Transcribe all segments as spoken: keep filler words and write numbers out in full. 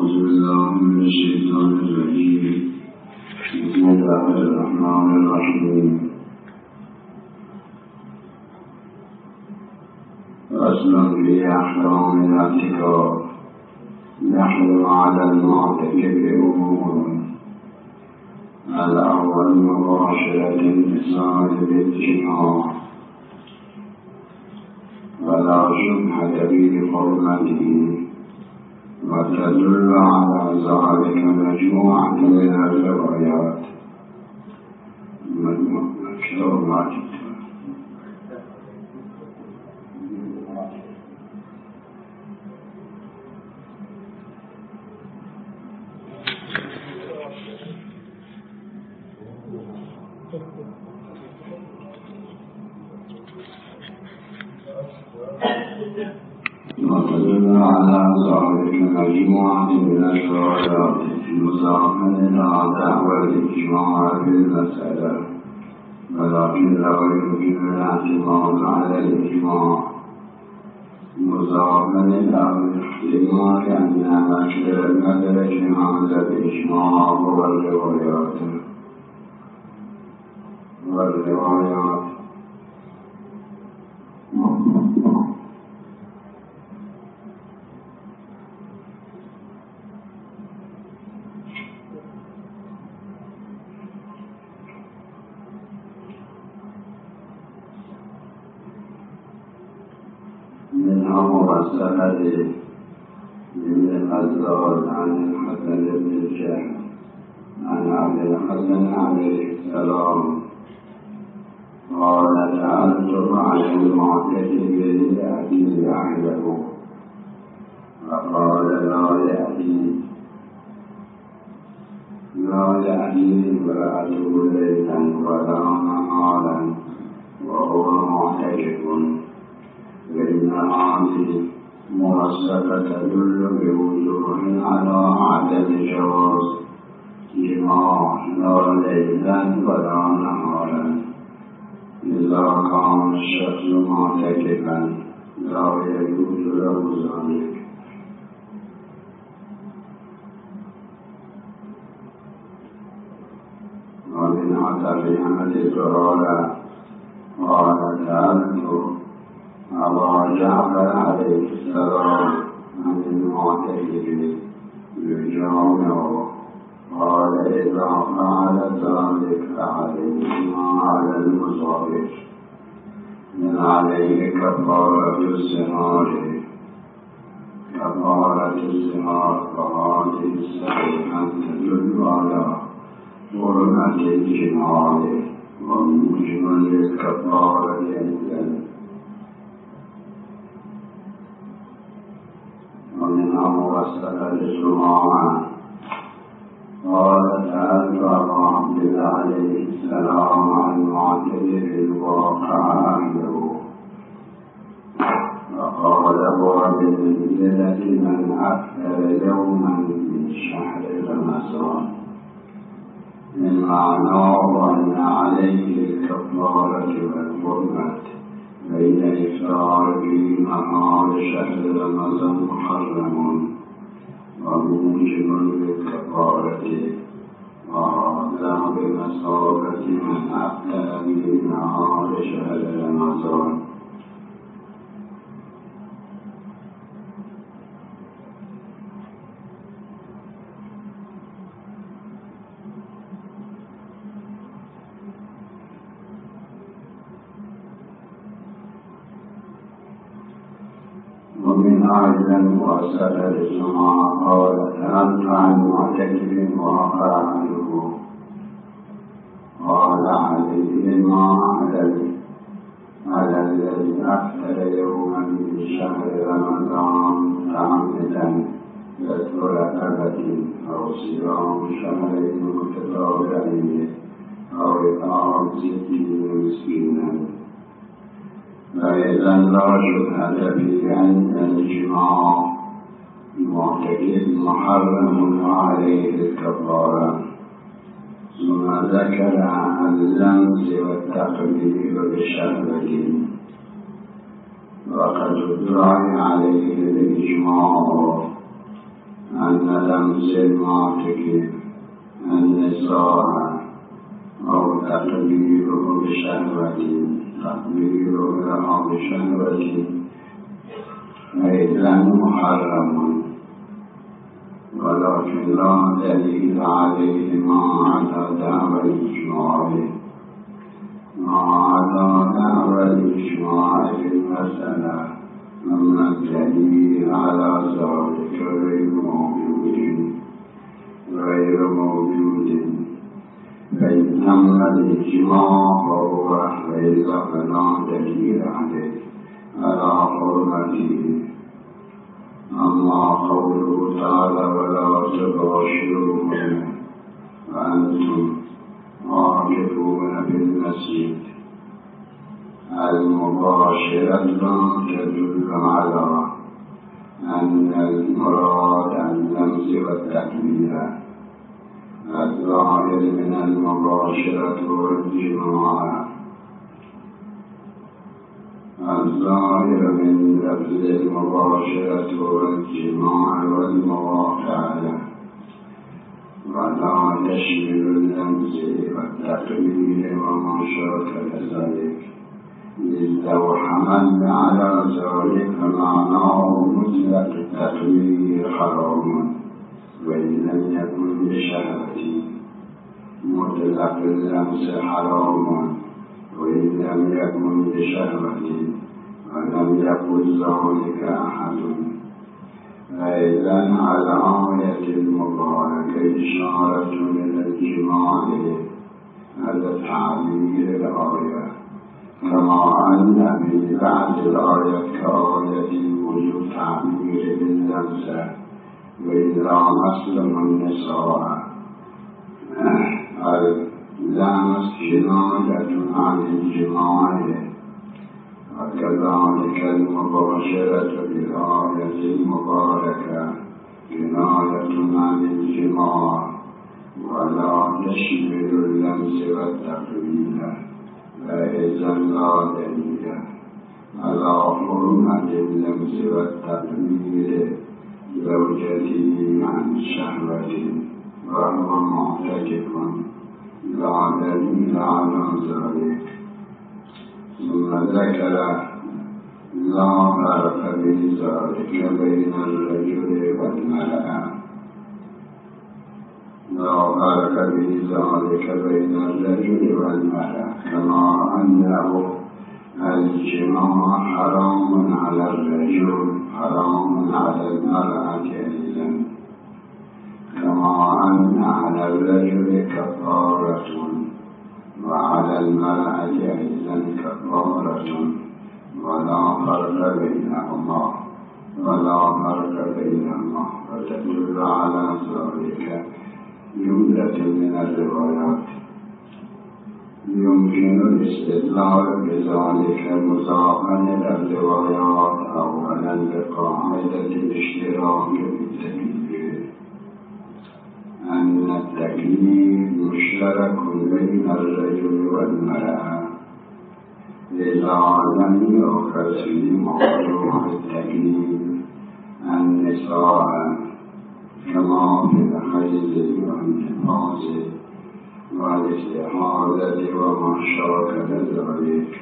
أعوذ بالله من الشيطان الرجيم. بسم الله الرحمن الرحيم. فصل في أحكام الاعتكاف. يحرم على المعتكف أمور: الأول مباشرة النساء بالجماع، ولا شبهة في حرمته، وتدل على ذلك مجموعة من الروايات. مجموعة وتدل على ذلك مجموعة من الروايات المزامنة على دعوى الإجماع بالمسألة، ولكن لا يمكن الاعتماد على الإجماع مزامنة أو الاحتمال أن مدرج هذا الإجماع والروايات والروايات منها موسلة من الأزهر عن الحسن بن الجهم عن عبد الحسن عليه السلام قال: سألت عن المعتكف ليأتي أحده، فقال: لا يأتي لا يأتي امرأته ليلا ولا نهارا وهو معتكف، فإن هذه موثقة تدل بوضوح على عدم جواز جماع لا ليلا ولا نهارا إذا كان الشخص معتكفا لا يجوز له ذلك. ومن أثر أحمد زرارة قال: سألت أبا جعفر عليه السلام عن المعتكف يجامعه، قال: إذا فعل ذلك فعليه ما على المصابر، من عليه كفارة الزهار كفارة الزهار فهذه الصحيحة تدل على حرمة الجماع ومجمل الكفارة عندنا. ومنها موسلة الجماعة قال: سألت أبا عبد الله عليه السلام عن المعتكف الواقع أهله، فقال: هو بمنزلة من أكثر يوما من شهر رمضان، من معناه أن عليه الكفارة والحرمة بين إفطار في نهار شهر رمضان محرم وموجب للكفارة، وهذا بمثابة من أفطر في نهار شهر رمضان. ومن أيضا موسلة الجماعة قال: سألت عن معتكف وقع عنه، قال: عليه ما على الذي أفطر يوما من شهر رمضان متعمدا كسر رقبة أو صيام شهرين متتابعين أو إطعام ستين مسكينا، فإذا لا شبهة في أن الجماع المعتكف محرم عليه الكفارة. ثم ذكر اللمس والتقبيل بشهوة، وقد ادعي عليه الإجماع أن لمس المعتكف النساء أو تقبيله بشهوة تقبيله لها بشهوة أيضا محرم، ولكن لا دليل عليهما على دعوى الإجماع على دعوى الإجماع في المسألة، أما الدليل على ذلك غير موجود غير موجود فإن أما الإجماع فهو ليس فلا دليل عليه على حرمته. أما قوله تعالى ولا تباشروهن وأنتم عاكفون في المسجد، المباشرة تدل على أن المراد اللمس والتكبير. الظاهر من المباشرة والجماع الظاهر من لفظ المباشرة والجماع والمواقعة، ولا يشمل اللمس والتقبيل وما شاكل ذلك، إذ لو حملنا على ذلك معناه مطلق التقبيل حرام، وإن لم يكن بشهوة مطلق اللمس حرام، وإن لم يكن بشهوة ولم يقل ذلك أحد. فإذا على آية المباركة إشارة إلى الجماع على تعبير الآية، كما أن في بعض الآيات كآية وجود تعبير باللمس وإذا مسلم النساء. اللمس جناية عن الجماع، وكذلك المباشرة بالآية المباركة جناية عن الجماع، ولا تشمل اللمس والتقبيل، فإذا لا دليل على حرمة اللمس والتقبيل زوجته عن شهوة وهو معتكف، لا دليل على ذلك. ثم ذكر لا فرق في ذلك بين الرجل والمرأة لا فرق في ذلك بين الرجل والمرأة كما أنه الجماع حرام على الرجل حرام على المرأة أيضا، كما أن على الرجل كفارة وعلى المرأة أيضا كفارة، ولا فرق بينهما ولا فرق بينهما وتدل على ذلك جملة من الروايات. يمكن الاستدلال بذلك مضافا إلى الروايات أولا بقاعدة الاشتراك بالتكليف، أن التكليف مشترك بين الرجل والمرأة إذا لم يؤخذ في موضوع التكليف النساء، كما في الحيض والنفاس والاستحاضة وما شاكل ذلك.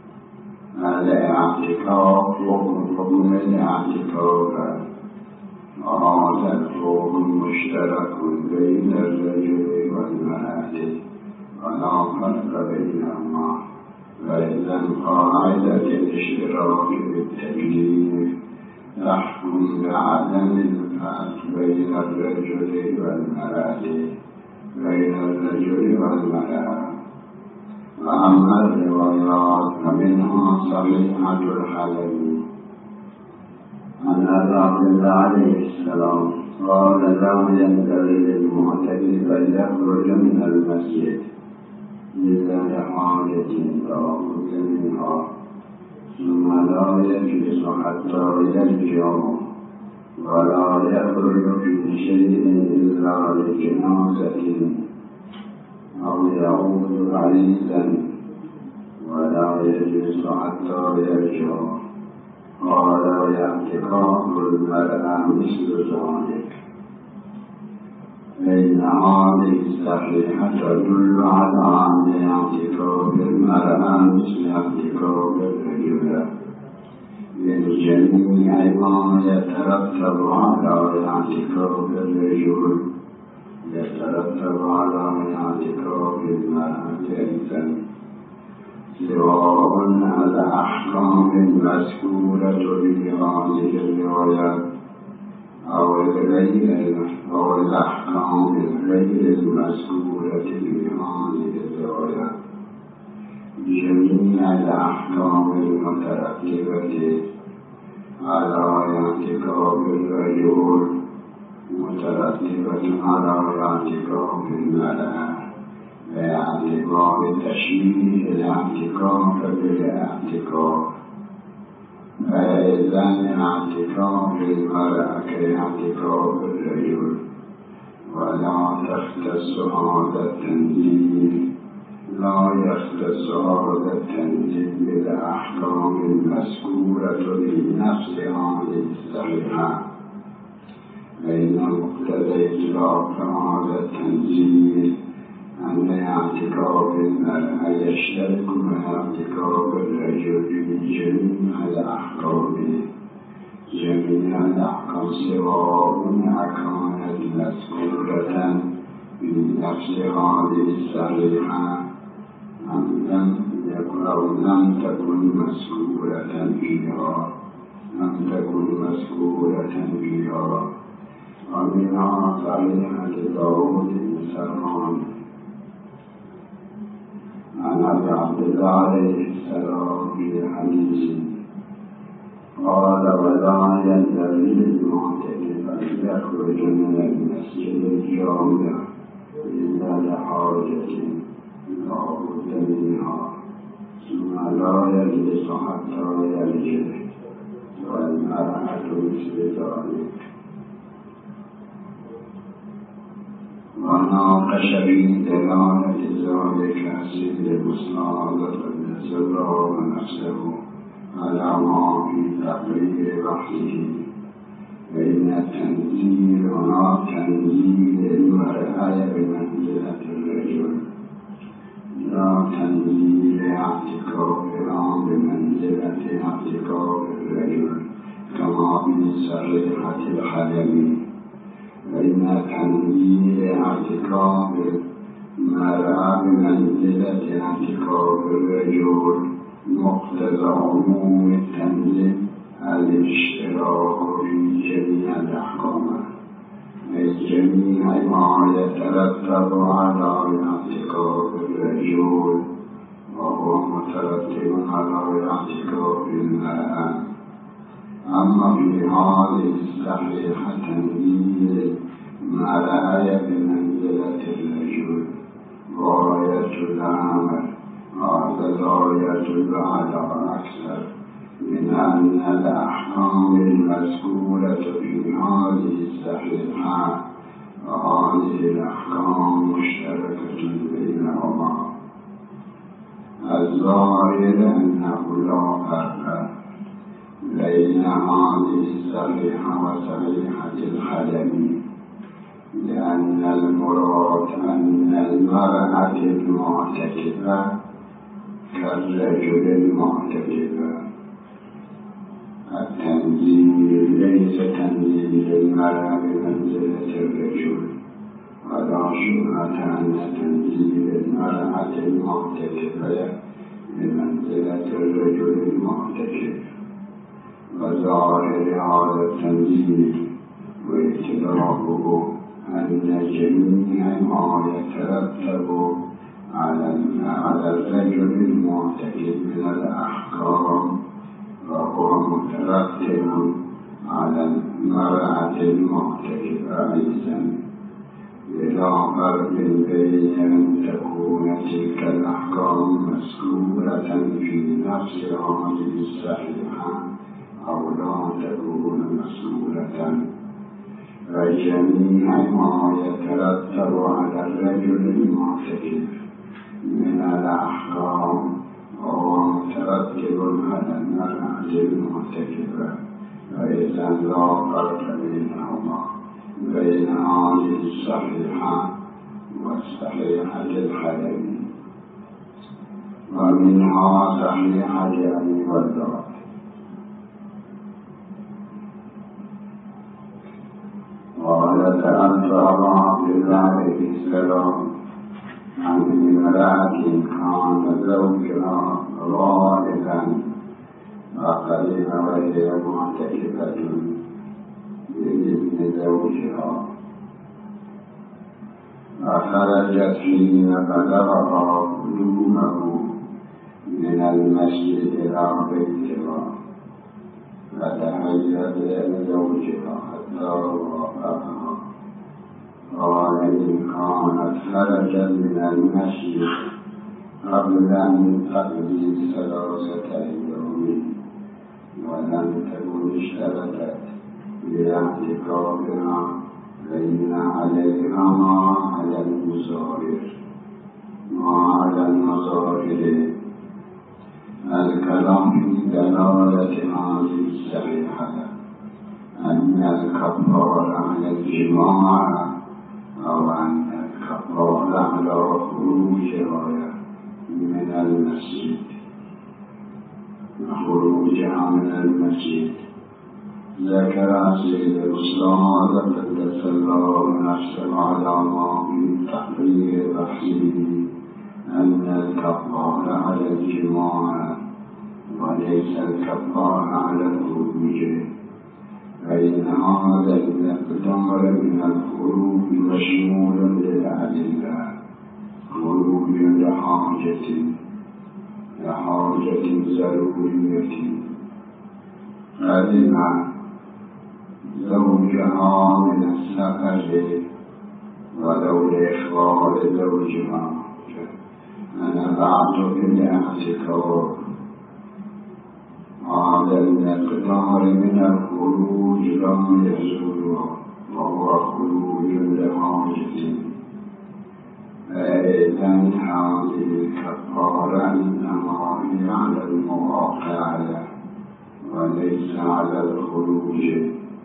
الاعتكاف حكم الاعتكاف، وهذا الحكم مشترك بين الرجل والمرأة ولا فرق بينهما. فإذا قاعدة الاشتراك بالتكليف تحكم بعدم الفرق بين الرجل والمرأة بين الرجل والمرأة. وأما الروايات فمنها صحيحة الحلبي أن الرسول عليه السلام قال لا ينبغي للمعتكف أن يخرج من المسجد إلا لحاجة لابد منها، ثم لا يجلس حتى يرجع، ولا يخرج في شيء إلا لجنازة أو يعود بعيدا، ولا يجلس حتى يرجع. قال واعتكاف المرأة مثل ذلك. فإن هذه الصحيحة تدل على أن اعتكاف المرأة مثل اعتكاف الرجل من جميع ما يترتب على اعتكاف الرجل يترتب على اعتكاف المرأة أيضا، سواء الأحكام المذكورة في هذه الرواية أو غير أو الأحكام غير المذكورة في هذه الرواية. جميع الأحكام المترتبة على اعتكاف الرجل مترتبة على اعتكاف المرأة باعتبار تشبيه الاعتكاف بالاعتكاف، فإذا اعتكاف المرأة كاعتكاف الرجل، ولا تختص هذا التنزيل لا يختص هذا التنزيل بالأحكام المذكورة في نفس هذه الصحيحة، فإن مقتضى إطلاق هذا التنزيل أن اعتكاف المرأة يشترك مع اعتكاف الرجل في جميع الأحكام جميع الأحكام سواء كانت مذكورة في نفس هذه الصحيحة أم لم يكن أو لم تكن مذكورة فيها لم تكن مذكورة فيها ومنها صحيحة داود بن سلمان عن أبي عبد الله عليه السلام في حديث قال: ولا ينبغي للمعتكف أن يخرج من المسجد الجامع إلا لحاجة لا بد منها، ثم لا يجلس حتى يرجع، والمرأة مثل ذلك. وناقش في دلالة ذلك سيد مسلم بن زرار نفسه على ما في تقرير بحثه، فإن التنزيل هنا تنزيل المرأة بمنزلة الرجل، لا تنزيل اعتكافها بمنزلة اعتكاف الرجل كما في صحيحة الحلبي، فإن تنزيل اعتكاف المرأة بمنزلة اعتكاف الرجل مقتضى عموم التنزيل الاشتراك في جميع الأحكام، أي جميع ما يترتب على اعتكاف الرجل وهو مترتب على اعتكاف المرأة. أما في هذه الصحيحة تنزيل المرأة بمنزلة الرجل غاية الأمر، هذا غاية البعد أكثر من أن الأحكام المذكورة في هذه الصحيحة وهذه الأحكام مشتركة بينهما. الظاهر أنه لا فرق بين هذه الصحيحة وصحيحة الحلبي، لأن المراد أن المرأة المعتكفة كالرجل المعتكفة. التنزيل ليس تنزيل المرأة بمنزلة الرجل، ولا شبهة أن تنزيل المرأة المعتكفة بمنزلة الرجل المعتكف. وظاهر هذا التنزيل وإطلاقه أن جميع ما يترتب على الرجل المعتكف من الأحكام وهو مترتب على المرأة المعتكفة أيضا، بلا فرق بين أن تكون تلك الأحكام مذكورة في نفس هذه الصحيحة أو لا تكون مذكورة، فجميع ما يترتب على الرجل المعتكف من الأحكام وهو مترتب على المرأة المعتكفة، فإذا لا فرق بينهما. بين هذه الصحيحة والصحيحة الحلبي، ومنها صحيحة أبي هريرة. قال سألت أبا عبد الله عليه السلام عن امرأة كان زوجها غائبا فقدم وهي معتكفة بإذن زوجها، فخرجت حين بلغها قدومه من المسجد إلى بيتها، فتهيأت إلى زوجها حتى وافقها. قال إن كانت خرجت من المسجد قبل أن تقضي ثلاثة أيام ولم تكن اشتركت باعتكافها فإن عليها ما على المزاور ما على المزاور. الكلام في دلالة هذه الصحيحة أن الكفارة على الجماع أو أن الكفارة على خروجها من المسجد خروجها من المسجد. ذكر سيد الإسلام قدس الله نفسه على ما في تحرير بحثه أن الكفارة على الجماع وليس الكفارة على الخروج، فإن هذا المقدار من الخروج مشمول للأدلة، خروج لحاجة لحاجة ضرورية قدم زوجها من السفر ولو لإخبار زوجها أنا بعد بالاعتكاف. هذا المقدار من الخروج لم يزول وهو خروج لحاجة، فإذا هذه الكفارة إنما هي على المواقعة وليس على الخروج.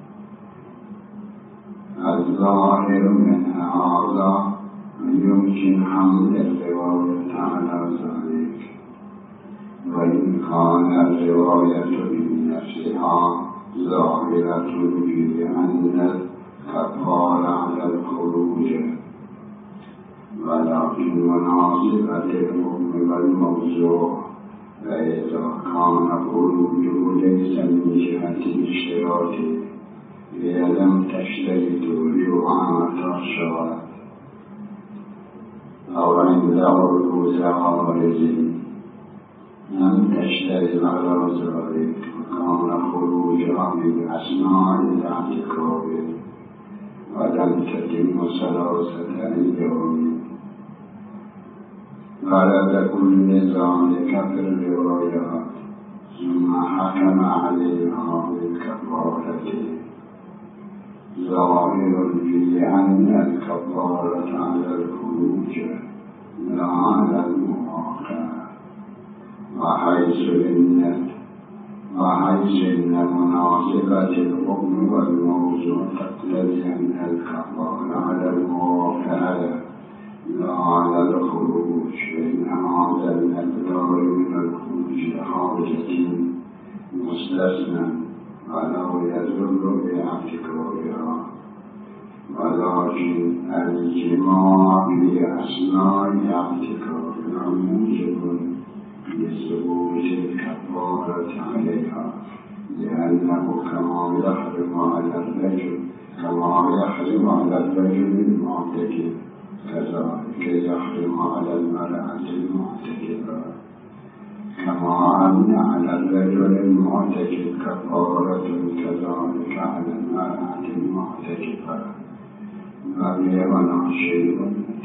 الظاهر من هذا يمكن حمل الرواية على ذلك، وإن كان الرواية بنفسها ظاهرة في أن الكفارة على الخروج، ولكن مناسبة الحكم والموضوع فإذا كان خروجه ليس من جهة الاشتراك هي لم تشترط ليعامة الشرع أو عنده الوزارة لم تشترط على ذلك، وكان خروجها من أثناء الاعتكاف ولم تتم ثلاثة أيام. غلب كل ذلك في الروايات ثم حكم عليها بالكفارة. ظاهر في أن الكفارة على الخروج لا على المواقع، وحيث إن وحيث إن مناسبة الحكم والموضوع تقتضي أن الكفارة على المواقع لا على الخروج، فإن هذا المقدار من الخروج لحاجة مستثنى ولو يدل باعتكافها، ولكن الجماع في أثناء اعتكافها موجب لثبوت الكفارة عليها، لأنه كما يحرم على الرجل كما يحرم على الرجل المعتكف كذلك يحرم على المرأة المعتكفة، كما أن على الرجل المعتكف كفارة كذلك على المرأة المعتكفة. ما بيغنى شيء